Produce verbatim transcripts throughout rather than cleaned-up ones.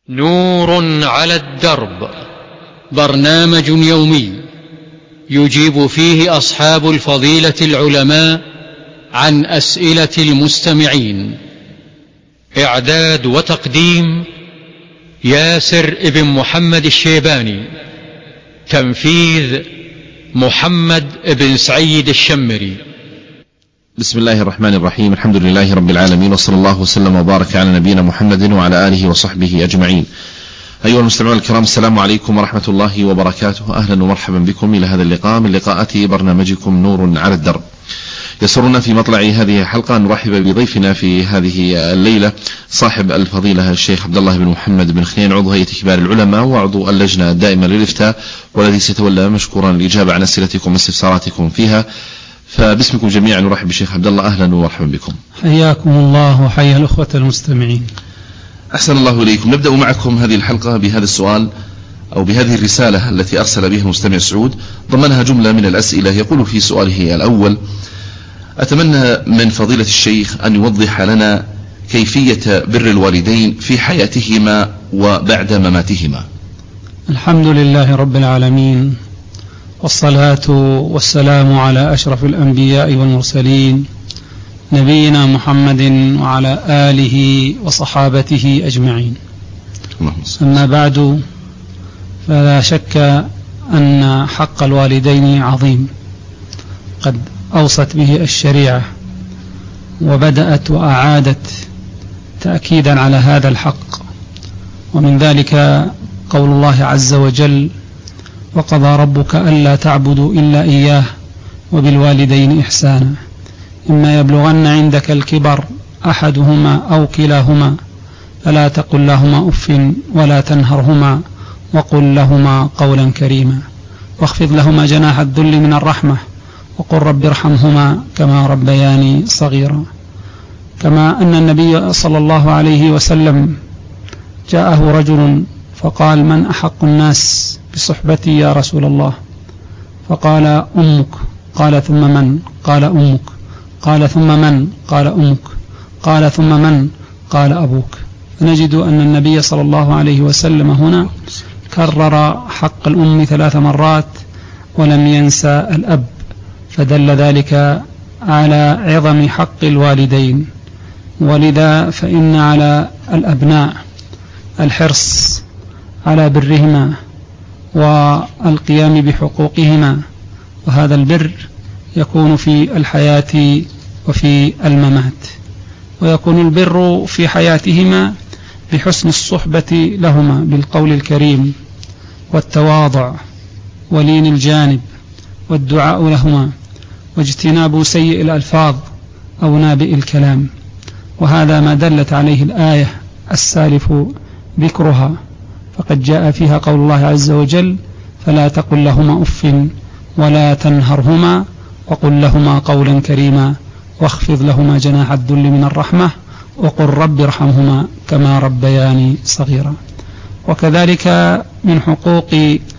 نور على الدرب، برنامج يومي يجيب فيه أصحاب الفضيلة العلماء عن أسئلة المستمعين. إعداد وتقديم ياسر ابن محمد الشيباني، تنفيذ محمد ابن سعيد الشمري. بسم الله الرحمن الرحيم، الحمد لله رب العالمين، وصلى الله وسلم وبارك على نبينا محمد وعلى آله وصحبه أجمعين. أيها المستمعون الكرام، السلام عليكم ورحمة الله وبركاته. أهلا ومرحبا بكم إلى هذا اللقاء من لقاءات برنامجكم نور على الدرب. يسرنا في مطلع هذه الحلقة أن نرحب بضيفنا في هذه الليلة صاحب الفضيلة الشيخ عبد الله بن محمد بن خنين، عضو هيئة كبار العلماء وعضو اللجنة الدائمة للإفتاء، والذي سيتولى مشكورا الإجابة عن أسئلتكم واستفساراتكم فيها. فباسمكم جميعا نرحب بالشيخ عبد الله، أهلا ومرحبا بكم. حياكم الله وحيا الأخوة المستمعين. أحسن الله إليكم. نبدأ معكم هذه الحلقة بهذا السؤال أو بهذه الرسالة التي أرسل بها المستمع سعود، ضمنها جملة من الأسئلة. يقول في سؤاله الأول: أتمنى من فضيلة الشيخ أن يوضح لنا كيفية بر الوالدين في حياتهما وبعد مماتهما. الحمد لله رب العالمين، والصلاة والسلام على أشرف الأنبياء والمرسلين، نبينا محمد وعلى آله وصحابته أجمعين. أما بعد، فلا شك أن حق الوالدين عظيم، قد أوصت به الشريعة وبدأت وأعادت تأكيدا على هذا الحق. ومن ذلك قول الله عز وجل: وقضى ربك ألا تعبدوا إلا إياه وبالوالدين إحسانا، إما يبلغن عندك الكبر أحدهما أو كلاهما فلا تقل لهما أف ولا تنهرهما وقل لهما قولا كريما، واخفض لهما جناح الذل من الرحمة وقل رب ارحمهما كما ربياني صغيرا. كما أن النبي صلى الله عليه وسلم جاءه رجل فقال: من أحق الناس بصحبتي يا رسول الله؟ فقال: أمك. قال: ثم من؟ قال: أمك. قال: ثم من؟ قال: أمك. قال: ثم من؟ قال: أبوك. فنجد أن النبي صلى الله عليه وسلم هنا كرر حق الأم ثلاث مرات ولم ينسى الأب، فدل ذلك على عظم حق الوالدين. ولذا فإن على الأبناء الحرص على برهما والقيام بحقوقهما، وهذا البر يكون في الحياة وفي الممات. ويكون البر في حياتهما بحسن الصحبة لهما بالقول الكريم والتواضع ولين الجانب والدعاء لهما واجتناب سيء الألفاظ أو نابئ الكلام، وهذا ما دلت عليه الآية السالف ذكرها، فقد جاء فيها قول الله عز وجل: فلا تقل لهما أف ولا تنهرهما وقل لهما قولا كريما واخفض لهما جناح الذل من الرحمة وقل رب ارحمهما كما ربياني صغيرا. وكذلك من حقوق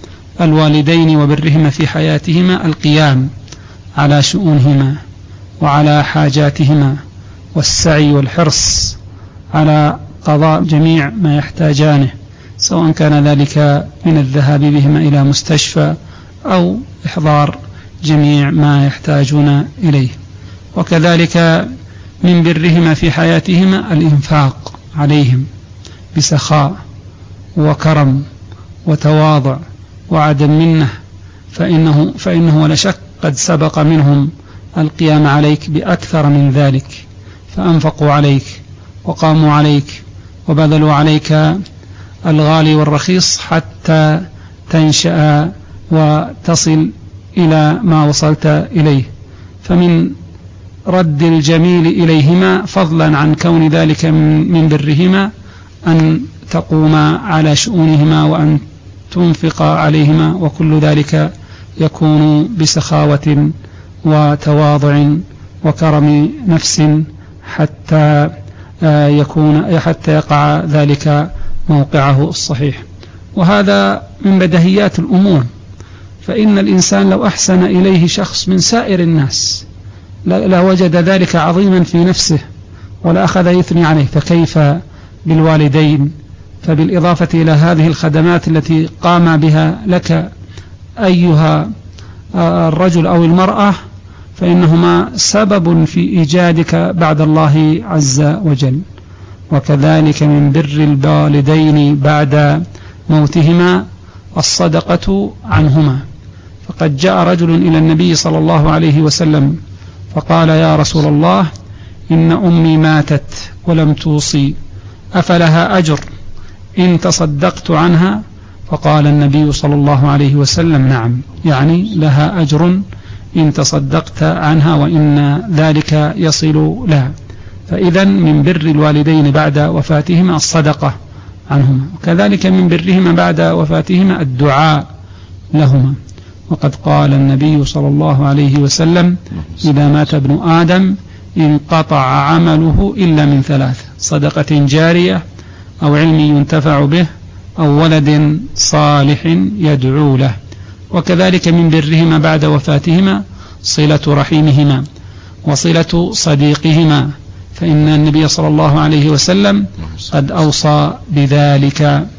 الوالدين وبرهما في حياتهما القيام على شؤونهما وعلى حاجاتهما والسعي والحرص على قضاء جميع ما يحتاجانه، سواء كان ذلك من الذهاب بهما إلى مستشفى أو إحضار جميع ما يحتاجون إليه. وكذلك من برهما في حياتهما الإنفاق عليهم بسخاء وكرم وتواضع وعدم منه، فإنه, فإنه ولا شك قد سبق منهم القيام عليك بأكثر من ذلك، فأنفقوا عليك وقاموا عليك وبذلوا عليك الغالي والرخيص حتى تنشأ وتصل إلى ما وصلت إليه. فمن رد الجميل إليهما فضلا عن كون ذلك من برهما أن تقوم على شؤونهما وأن تنفق عليهما، وكل ذلك يكون بسخاوة وتواضع وكرم نفس حتى يكون حتى يقع ذلك موقعه الصحيح. وهذا من بديهيات الأمور، فإن الإنسان لو أحسن إليه شخص من سائر الناس لوجد ذلك عظيما في نفسه ولا أخذ يثني عليه، فكيف بالوالدين؟ فبالإضافة إلى هذه الخدمات التي قام بها لك أيها الرجل أو المرأة فإنهما سبب في إيجادك بعد الله عز وجل. وكذلك من بر الوالدين بعد موتهما الصدقة عنهما، فقد جاء رجل إلى النبي صلى الله عليه وسلم فقال: يا رسول الله، إن أمي ماتت ولم توصي، أفلها أجر إن تصدقت عنها؟ فقال النبي صلى الله عليه وسلم: نعم، يعني لها أجر إن تصدقت عنها وإن ذلك يصل لها. فإذا من بر الوالدين بعد وفاتهما الصدقة عنهما، وكذلك من برهما بعد وفاتهما الدعاء لهما. وقد قال النبي صلى الله عليه وسلم: إذا مات ابن آدم انقطع عمله إلا من ثلاث: صدقة جارية، أو علم ينتفع به، أو ولد صالح يدعو له. وكذلك من برهما بعد وفاتهما صلة رحيمهما وصلة صديقهما، فإن النبي صلى الله عليه وسلم قد أوصى بذلك.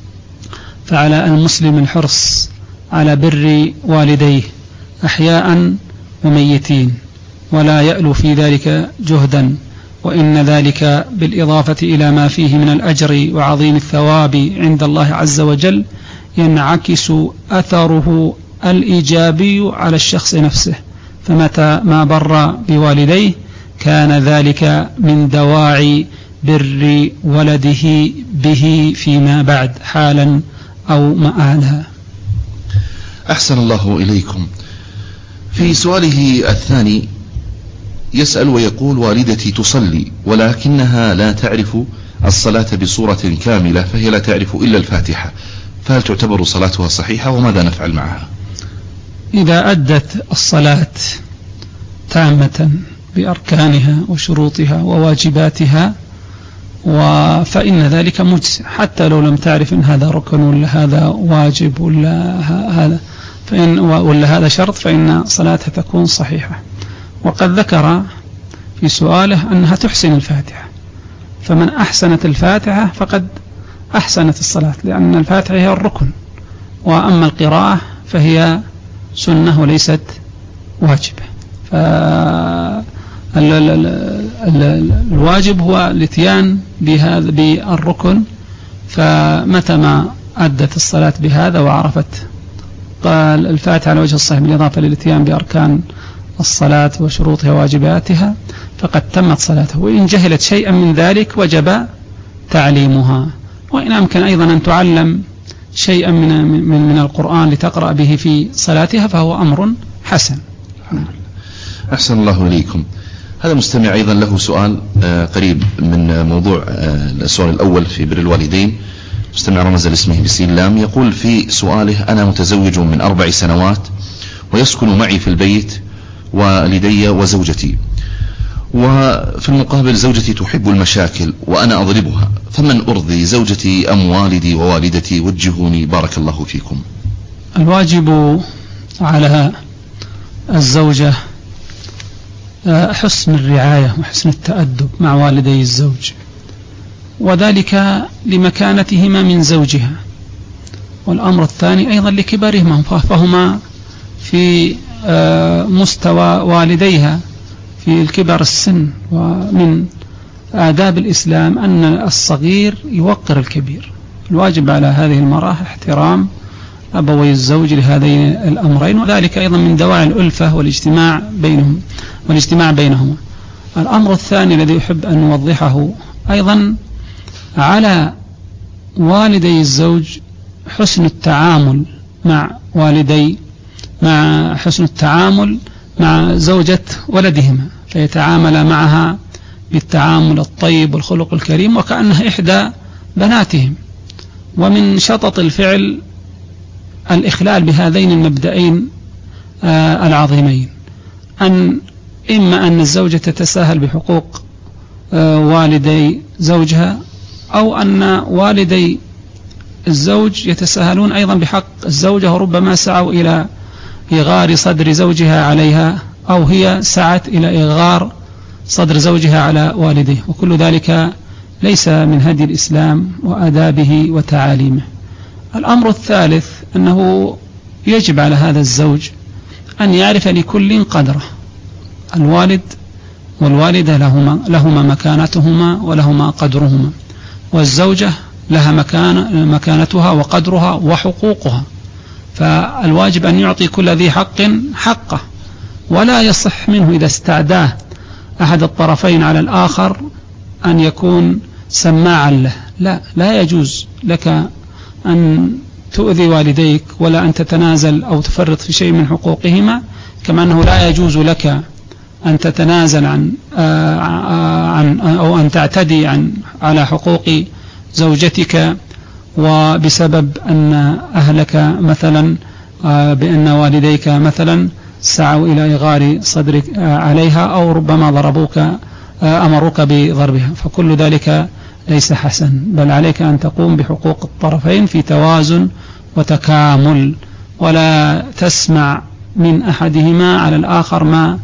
فعلى المسلم الحرص على بر والديه أحياء وميتين، ولا يألو في ذلك جهدا، وإن ذلك بالإضافة إلى ما فيه من الأجر وعظيم الثواب عند الله عز وجل ينعكس أثره الإيجابي على الشخص نفسه، فمتى ما بر بوالديه كان ذلك من دواعي بر ولده به فيما بعد حالا أو مآلا. أحسن الله إليكم. في سؤاله الثاني يسأل ويقول: والدتي تصلي ولكنها لا تعرف الصلاة بصورة كاملة، فهي لا تعرف إلا الفاتحة، فهل تعتبر صلاتها صحيحة وماذا نفعل معها؟ إذا أدت الصلاة تامة بأركانها وشروطها وواجباتها فإن ذلك مجزئ، حتى لو لم تعرف إن هذا ركن ولا هذا واجب ولا هذا فإن ولا هذا شرط، فإن صلاتها تكون صحيحة. وقد ذكر في سؤاله أنها تحسن الفاتحة، فمن أحسنت الفاتحة فقد أحسنت الصلاة، لأن الفاتحة هي الركن، وأما القراءة فهي سنة وليست واجبة. فالواجب هو الاتيان بهذا بالركن، فمتى ما أدت الصلاة بهذا وعرفت قال الفاتحة على وجه الصحيح بالإضافة للاتيان بأركان الصلاة وشروطها وواجباتها فقد تمت صلاته. وإن جهلت شيئا من ذلك وجب تعليمها، وإن أمكن أيضا أن تعلم شيئا من من من القرآن لتقرأ به في صلاتها فهو أمر حسن. أحسن الله إليكم. هذا مستمع أيضا له سؤال قريب من موضوع السؤال الأول في بر الوالدين، مستمع رمز لاسمه بسين لام، يقول في سؤاله: أنا متزوج من أربع سنوات ويسكن معي في البيت والدي وزوجتي، وفي المقابل زوجتي تحب المشاكل وأنا أضربها، فمن أرضي زوجتي أم والدي ووالدتي؟ وجهوني بارك الله فيكم. الواجب على الزوجة حسن الرعاية وحسن التأدب مع والدي الزوج، وذلك لمكانتهما من زوجها، والأمر الثاني أيضا لكبرهما، فهما في مستوى والديها في الكبر السن. ومن آداب الإسلام أن الصغير يوقر الكبير. الواجب على هذه المرأة احترام أبوي الزوج لهذين الأمرين، وذلك أيضا من دواعي الألفة والاجتماع بينهم والاجتماع بينهما. الأمر الثاني الذي أحب أن نوضحه أيضا على والدي الزوج حسن التعامل مع والدي مع حسن التعامل مع زوجة ولدهما، فيتعامل معها بالتعامل الطيب والخلق الكريم وكأنها إحدى بناتهم. ومن شطط الفعل الإخلال بهذين المبدئين آه العظيمين، أن إما أن الزوجة تتساهل بحقوق آه والدي زوجها، أو أن والدي الزوج يتساهلون أيضا بحق الزوجة، وربما سعوا إلى إغار صدر زوجها عليها، أو هي سعت إلى إغار صدر زوجها على والديه، وكل ذلك ليس من هدي الإسلام وآدابه وتعاليمه. الأمر الثالث أنه يجب على هذا الزوج أن يعرف لكل قدره. الوالد والوالدة لهما, لهما مكانتهما ولهما قدرهما، والزوجة لها مكان مكانتها وقدرها وحقوقها، فالواجب أن يعطي كل ذي حق حقه، ولا يصح منه إذا استعداه أحد الطرفين على الآخر أن يكون سماعا له. لا لا يجوز لك أن تؤذي والديك ولا أن تتنازل أو تفرط في شيء من حقوقهما، كما أنه لا يجوز لك أن تتنازل عن, عن أو أن تعتدي عن على حقوق زوجتك، وبسبب أن أهلك مثلا بأن والديك مثلا سعوا إلى إغار صدرك عليها أو ربما ضربوك أمروك بضربها، فكل ذلك ليس حسن، بل عليك أن تقوم بحقوق الطرفين في توازن وتكامل، ولا تسمع من أحدهما على الآخر ما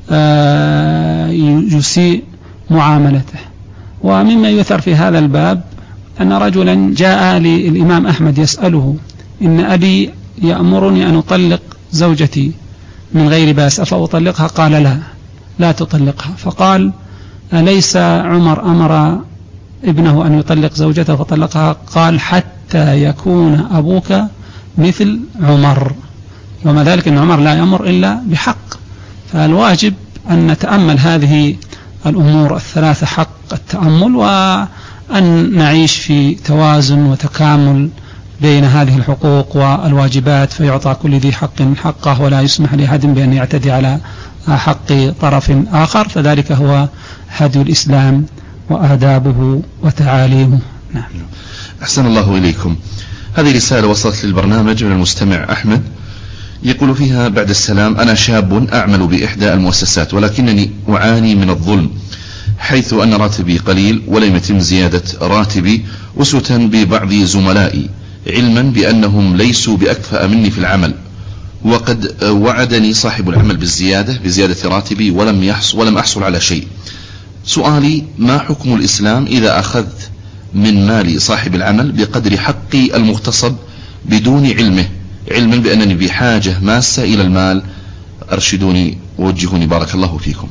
يسيء معاملته. ومما يثر في هذا الباب أن رجلا جاء للإمام أحمد يسأله: إن أبي يأمرني أن أطلق زوجتي من غير بأس أفأطلقها؟ قال: لا لا تطلقها. فقال: أليس عمر أمر ابنه أن يطلق زوجته فطلقها؟ قال: حتى يكون أبوك مثل عمر. وما ذلك أن عمر لا يأمر إلا بحق. فالواجب أن نتأمل هذه الأمور الثلاثة حق التأمل، وأن نعيش في توازن وتكامل بين هذه الحقوق والواجبات، فيعطى كل ذي حق حقه، ولا يسمح لأحد بأن يعتدي على حق طرف آخر، فذلك هو هدي الإسلام وآدابه وتعاليمه. نعم. أحسن الله إليكم. هذه رسالة وصلت للبرنامج من المستمع أحمد، يقول فيها: بعد السلام، أنا شاب أعمل بإحدى المؤسسات، ولكنني أعاني من الظلم، حيث أن راتبي قليل ولم يتم زيادة راتبي أسوة ببعض زملائي، علما بأنهم ليسوا بأكفأ مني في العمل، وقد وعدني صاحب العمل بالزيادة بزيادة راتبي ولم يحصل ولم أحصل على شيء. سؤالي: ما حكم الإسلام إذا أخذت من مال صاحب العمل بقدر حقي المغتصب بدون علمه، علما بأنني بحاجة ماسة إلى المال؟ أرشدوني ووجهوني بارك الله فيكم.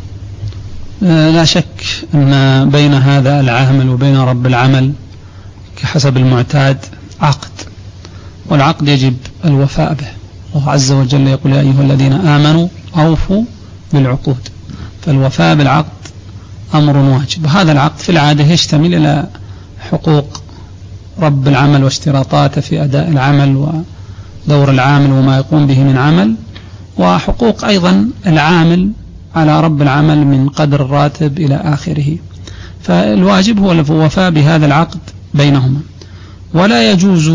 لا شك أن بين هذا العامل وبين رب العمل كحسب المعتاد عقد، والعقد يجب الوفاء به. الله عز وجل يقول: يا أيها الذين آمنوا أوفوا بالعقود. فالوفاء بالعقد أمر واجب. هذا العقد في العادة يشتمل إلى حقوق رب العمل واشتراطاته في أداء العمل ودور العامل وما يقوم به من عمل، وحقوق أيضا العامل على رب العمل من قدر الراتب إلى آخره. فالواجب هو الوفاء بهذا العقد بينهما، ولا يجوز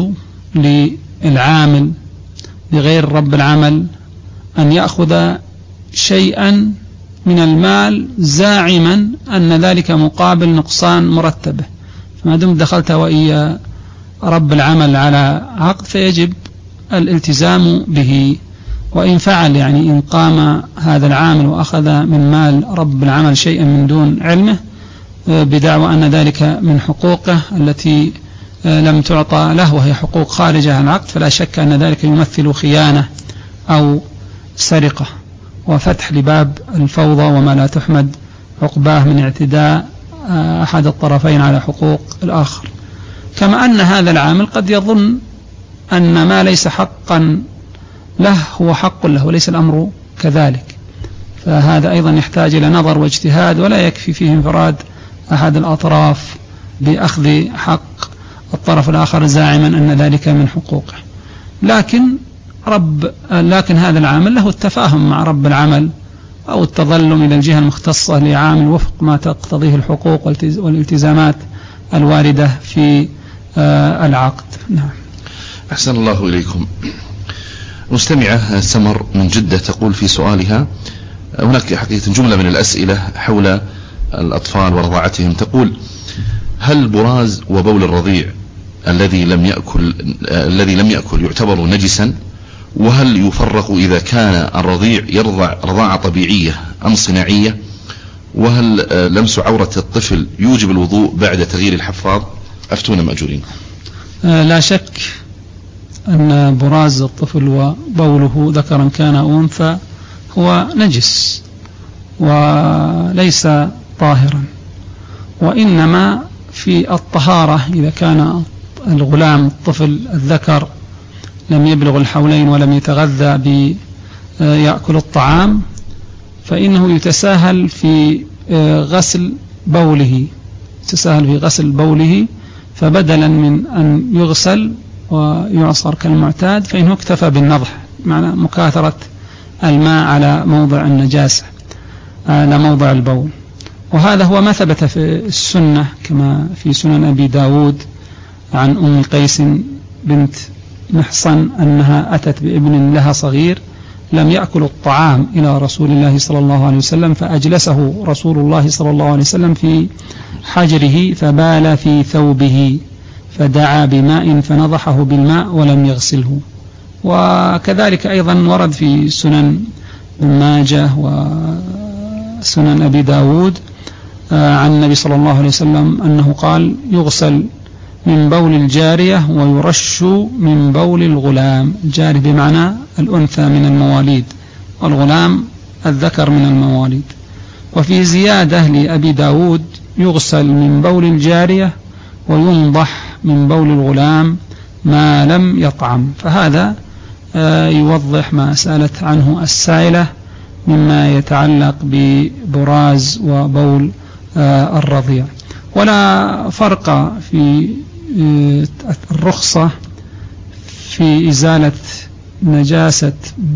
للعامل بغير رب العمل أن يأخذ شيئا من المال زاعما أن ذلك مقابل نقصان مرتبه. فما دمت دخلت وإيا رب العمل على عقد فيجب الالتزام به. وإن فعل يعني إن قام هذا العامل وأخذ من مال رب العمل شيئا من دون علمه بدعوى أن ذلك من حقوقه التي لم تعطى له وهي حقوق خارجة عن العقد، فلا شك أن ذلك يمثل خيانة أو سرقة وفتح لباب الفوضى وما لا تحمد عقباه من اعتداء أحد الطرفين على حقوق الآخر. كما أن هذا العامل قد يظن أن ما ليس حقا له هو حق له، وليس الأمر كذلك، فهذا أيضا يحتاج إلى نظر واجتهاد، ولا يكفي فيه انفراد أحد الأطراف بأخذ حق الطرف الآخر زاعما أن ذلك من حقوقه. لكن رب لكن هذا العامل له التفاهم مع رب العمل أو التظلم إلى الجهة المختصة لعامل وفق ما تقتضيه الحقوق والالتزامات الواردة في العقد. نعم. أحسن الله إليكم. مستمعة سمر من جدة تقول في سؤالها: هناك حقيقة جملة من الأسئلة حول الأطفال ورضاعتهم. تقول: هل براز وبول الرضيع الذي لم يأكل الذي لم يأكل يعتبر نجسا؟ وهل يفرق إذا كان الرضيع يرضع رضاعة طبيعية أم صناعية؟ وهل لمس عورة الطفل يوجب الوضوء بعد تغيير الحفاض؟ أفتونا مأجورين. لا شك أن براز الطفل وبوله ذكرا كان أو أنثى هو نجس وليس طاهرا، وإنما في الطهارة إذا كان الغلام الطفل الذكر لم يبلغ الحولين ولم يتغذى بيأكل الطعام فإنه يتساهل في غسل بوله يتساهل في غسل بوله فبدلا من أن يغسل ويعصر كالمعتاد فإنه اكتفى بالنضح، معنى مكاثرة الماء على موضع النجاسة على موضع البول. وهذا هو ما ثبت في السنة كما في سنن أبي داود عن أم قيس بنت محصن أنها أتت بابن لها صغير لم يأكل الطعام إلى رسول الله صلى الله عليه وسلم فأجلسه رسول الله صلى الله عليه وسلم في حجره فبال في ثوبه فدعا بماء فنضحه بالماء ولم يغسله. وكذلك أيضا ورد في سنن ابن ماجه وسنن أبي داود عن النبي صلى الله عليه وسلم أنه قال يغسل من بول الجارية ويرش من بول الغلام، الجارية بمعنى الأنثى من المواليد والغلام الذكر من المواليد. وفي زيادة لأبي داود يغسل من بول الجارية وينضح من بول الغلام ما لم يطعم. فهذا يوضح ما سألت عنه السائلة مما يتعلق ببراز وبول الرضيع. ولا فرق في الرخصة في إزالة نجاسة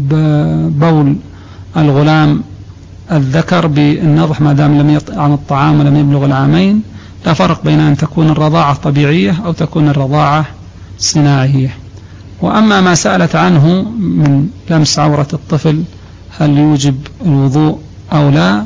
بول الغلام الذكر بالنضح ما دام لم يطعم الطعام ولم يبلغ العامين. لا فرق بين أن تكون الرضاعة طبيعية أو تكون الرضاعة صناعية. وأما ما سألت عنه من لمس عورة الطفل هل يوجب الوضوء أو لا،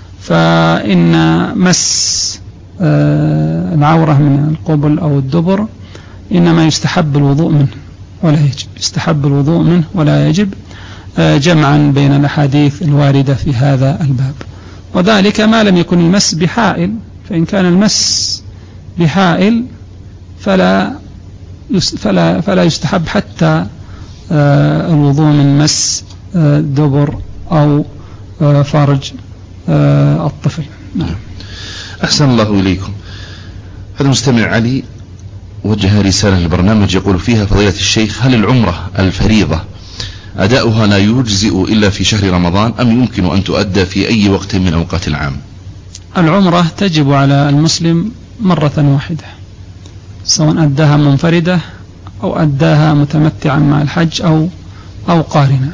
فإن مس العورة من القبل أو الدبر إنما يستحب الوضوء منه ولا يجب يستحب الوضوء منه ولا يجب جمعا بين الأحاديث الواردة في هذا الباب. وذلك ما لم يكن المس بحائل، فإن كان المس بحائل فلا فلا فلا يستحب حتى الوضوء من مس دبر أو فرج الطفل. نعم. أحسن الله إليكم. هذا المستمع علي وجه رسالة للبرنامج يقول فيها فضيلة الشيخ هل العمرة الفريضة أداؤها لا يجزئ إلا في شهر رمضان أم يمكن أن تؤدى في أي وقت من أوقات العام؟ العمرة تجب على المسلم مرة واحدة سواء أداها منفردة أو أداها متمتعا مع الحج أو أو قارنة،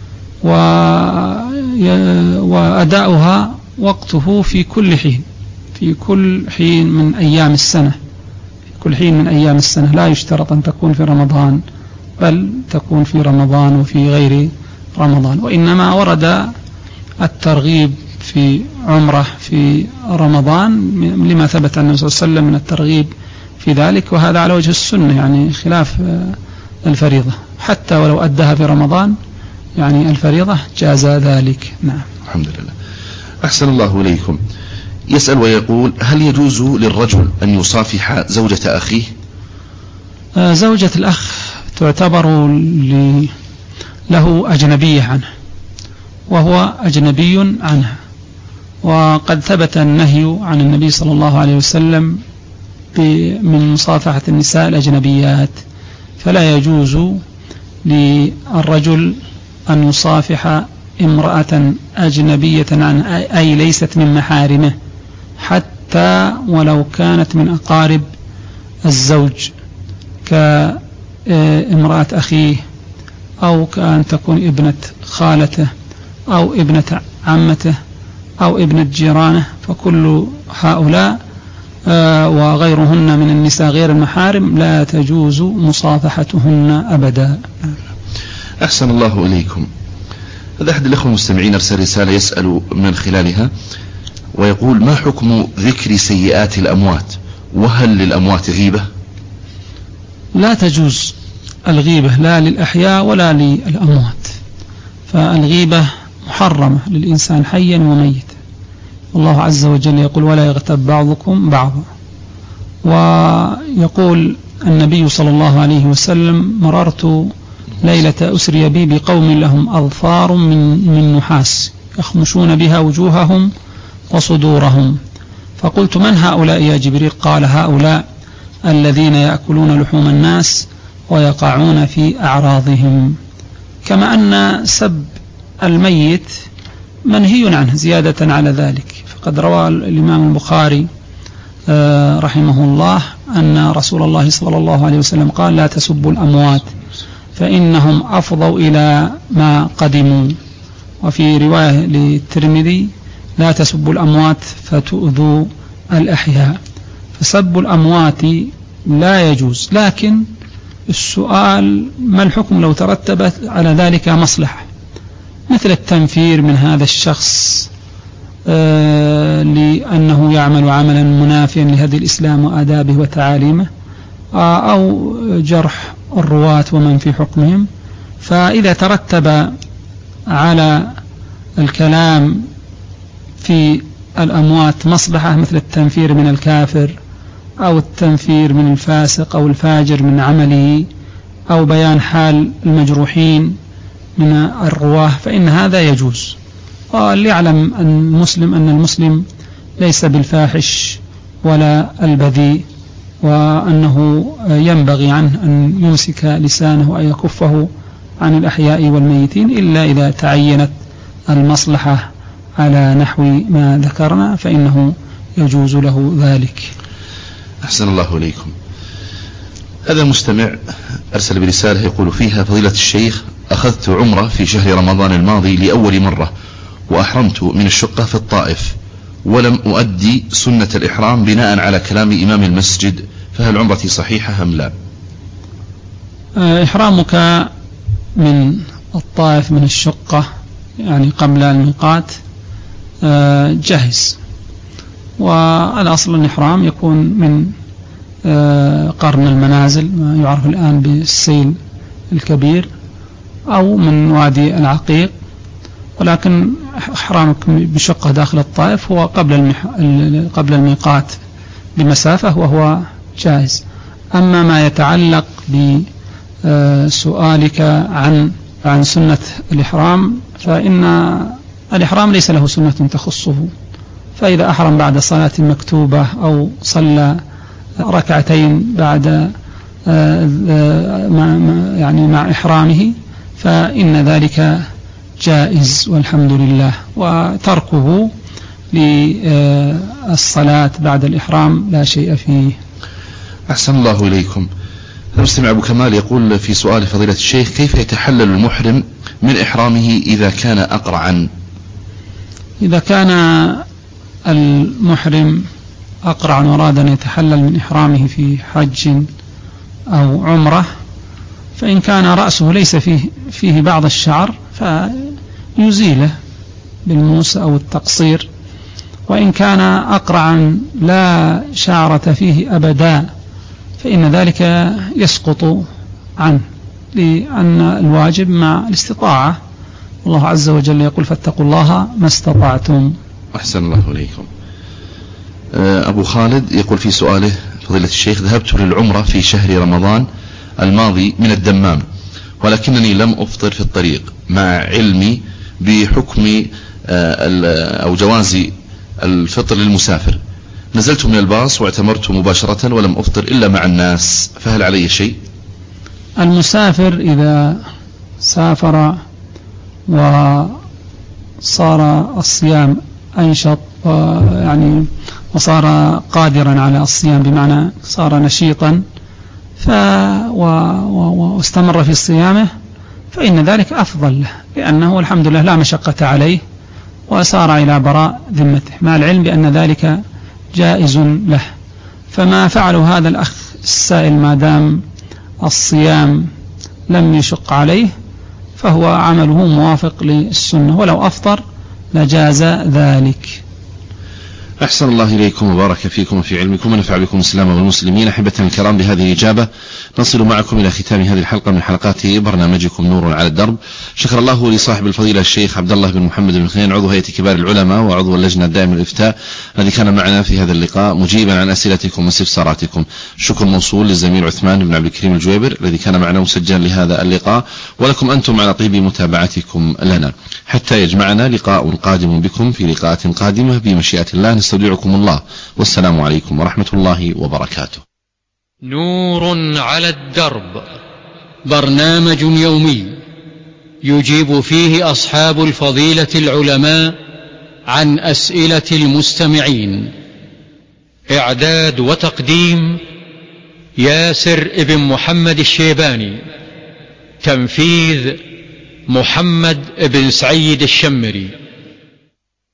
وأداؤها وقته في كل حين في كل حين من أيام السنة في كل حين من أيام السنة، لا يشترط أن تكون في رمضان بل تكون في رمضان وفي غير رمضان. وإنما ورد الترغيب في عمره في رمضان لما ثبت عن النبي صلى الله عليه وسلم من الترغيب في ذلك، وهذا على وجه السنة يعني خلاف الفريضة، حتى ولو أداها في رمضان يعني الفريضة جاز ذلك. نعم. الحمد لله. أحسن الله إليكم. يسأل ويقول هل يجوز للرجل أن يصافح زوجة أخيه؟ زوجة الأخ تعتبر له أجنبية عنه وهو أجنبي عنها، وقد ثبت النهي عن النبي صلى الله عليه وسلم من مصافحة النساء الأجنبيات، فلا يجوز للرجل أن يصافح امرأة أجنبية عنه أي ليست من محارمه حتى ولو كانت من أقارب الزوج كامرأة أخيه أو كأن تكون ابنة خالته أو ابنة عمته أو ابنة جيرانه، فكل هؤلاء وغيرهن من النساء غير المحارم لا تجوز مصافحتهن أبدا. أحسن الله إليكم. هذا أحد الأخوة المستمعين أرسل رسالة يسأل من خلالها ويقول ما حكم ذكر سيئات الأموات، وهل للأموات غيبة؟ لا تجوز الغيبة لا للأحياء ولا للأموات، فالغيبة محرمة للإنسان حيا وميتا، الله عز وجل يقول ولا يغتب بعضكم بعضا. ويقول النبي صلى الله عليه وسلم مررت ليلة أسري بي بقوم لهم أظفار من, من نحاس يخمشون بها وجوههم وصدورهم، فقلت من هؤلاء يا جبريل؟ قال هؤلاء الذين يأكلون لحوم الناس ويقعون في أعراضهم. كما أن سب الميت منهي عنه زيادة على ذلك، فقد روى الإمام البخاري رحمه الله أن رسول الله صلى الله عليه وسلم قال لا تسبوا الأموات فإنهم أفضوا إلى ما قدموا. وفي رواية للترمذي لا تسبوا الأموات فتؤذوا الأحياء. فسب الأموات لا يجوز، لكن السؤال ما الحكم لو ترتبت على ذلك مصلحة، مثل التنفير من هذا الشخص آه لأنه يعمل عملا منافيا لهدي الإسلام وآدابه وتعاليمه، آه أو جرح الرواة ومن في حكمهم. فإذا ترتب على الكلام في الأموات مصلحة مثل التنفير من الكافر أو التنفير من الفاسق أو الفاجر من عمله أو بيان حال المجروحين من الرواه، فإن هذا يجوز. وليعلم المسلم أن المسلم ليس بالفاحش ولا البذيء، وأنه ينبغي عنه أن يمسك لسانه وأن يكفه عن الأحياء والميتين إلا إذا تعينت المصلحة على نحو ما ذكرنا فإنه يجوز له ذلك. أحسن الله إليكم. هذا المستمع أرسل برسالة يقول فيها فضيلة الشيخ أخذت عمرة في شهر رمضان الماضي لأول مرة وأحرمت من الشقة في الطائف ولم أؤدي سنة الإحرام بناء على كلام إمام المسجد، فهل عمرتي صحيحة أم لا؟ إحرامك من الطائف من الشقة يعني قبل الميقات جاهز، والأصل الإحرام يكون من قرن المنازل ما يعرف الآن بالسيل الكبير أو من وادي العقيق، ولكن إحرامك بشقة داخل الطائف هو قبل المح... قبل الميقات بمسافة وهو جائز. أما ما يتعلق بسؤالك عن عن سنة الإحرام فإن الإحرام ليس له سنة تخصه، فإذا أحرم بعد صلاة مكتوبة أو صلى ركعتين بعد يعني مع إحرامه فإن ذلك جائز والحمد لله، وتركه للصلاة بعد الإحرام لا شيء فيه. أحسن الله إليكم. المستمع أبو كمال يقول في سؤال فضيلة الشيخ كيف يتحلل المحرم من إحرامه إذا كان أقرعا؟ إذا كان المحرم أقرعا وأراد أن يتحلل من إحرامه في حج أو عمرة، فإن كان رأسه ليس فيه, فيه بعض الشعر فيزيله بالموس أو التقصير، وإن كان أقرعا لا شعرة فيه أبدا فإن ذلك يسقط عنه، لأن الواجب مع الاستطاعة، الله عز وجل يقول فاتقوا الله ما استطعتم. أحسن الله إليكم. أبو خالد يقول في سؤاله فضيلة الشيخ ذهبت للعمرة في شهر رمضان الماضي من الدمام ولكنني لم أفطر في الطريق مع علمي بحكم أو جواز الفطر للمسافر، نزلت من الباص واعتمرت مباشرة ولم أفطر إلا مع الناس، فهل علي شيء؟ المسافر إذا سافر وصار الصيام أنشط يعني وصار قادرا على الصيام بمعنى صار نشيطا واستمر في صيامه فإن ذلك أفضل له، لأنه الحمد لله لا مشقة عليه وسار إلى براء ذمته، مع العلم بأن ذلك جائز له. فما فعله هذا الأخ السائل ما دام الصيام لم يشق عليه فهو عمله موافق للسنة، ولو أفطر لجاز ذلك. أحسن الله إليكم وبارك فيكم وفي علمكم ونفع بكم الإسلام والمسلمين. أحبتنا الكرام بهذه الإجابة نصل معكم إلى ختام هذه الحلقة من حلقات برنامجكم نور على الدرب. شكر الله لصاحب الفضيلة الشيخ عبد الله بن محمد بن خليل عضو هيئة كبار العلماء وعضو اللجنة الدائمة للإفتاء الذي كان معنا في هذا اللقاء مجيبا عن أسئلتكم واستفساراتكم. شكر موصول للزميل عثمان بن عبد الكريم الجويبر الذي كان معنا مسجلا لهذا اللقاء، ولكم أنتم على طيب متابعتكم لنا حتى يجمعنا لقاء قادم بكم في لقاءات قادمة بمشيئة الله. نستودعكم الله والسلام عليكم ورحمة الله وبركاته. نور على الدرب، برنامج يومي يجيب فيه أصحاب الفضيلة العلماء عن أسئلة المستمعين. إعداد وتقديم ياسر ابن محمد الشيباني. تنفيذ محمد بن سعيد الشمري.